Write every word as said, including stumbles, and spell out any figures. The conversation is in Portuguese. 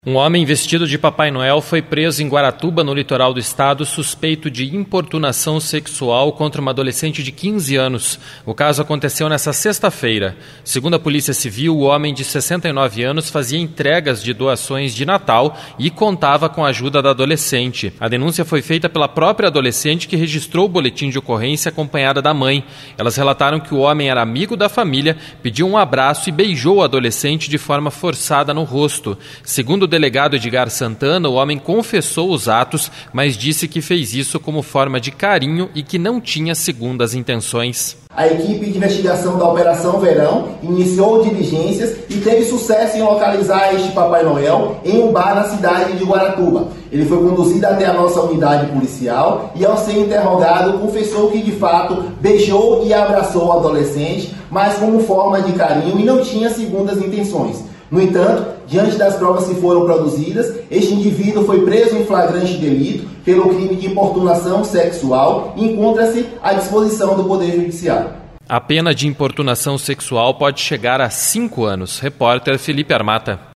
Um homem vestido de Papai Noel foi preso em Guaratuba, no litoral do estado, suspeito de importunação sexual contra uma adolescente de quinze anos. O caso aconteceu nesta sexta-feira. Segundo a Polícia Civil, o homem de sessenta e nove anos fazia entregas de doações de Natal e contava com a ajuda da adolescente. A denúncia foi feita pela própria adolescente, que registrou o boletim de ocorrência acompanhada da mãe. Elas relataram que o homem era amigo da família, pediu um abraço e beijou a adolescente de forma forçada no rosto. Segundo o delegado Edgar Santana, o homem confessou os atos, mas disse que fez isso como forma de carinho e que não tinha segundas intenções. A equipe de investigação da Operação Verão iniciou diligências e teve sucesso em localizar este Papai Noel em um bar na cidade de Guaratuba. Ele foi conduzido até a nossa unidade policial e, ao ser interrogado, confessou que de fato beijou e abraçou o adolescente, mas como forma de carinho, e não tinha segundas intenções. No entanto, diante das provas que foram produzidas, este indivíduo foi preso em flagrante delito pelo crime de importunação sexual e encontra-se à disposição do Poder Judiciário. A pena de importunação sexual pode chegar a cinco anos. Repórter Felipe Armata.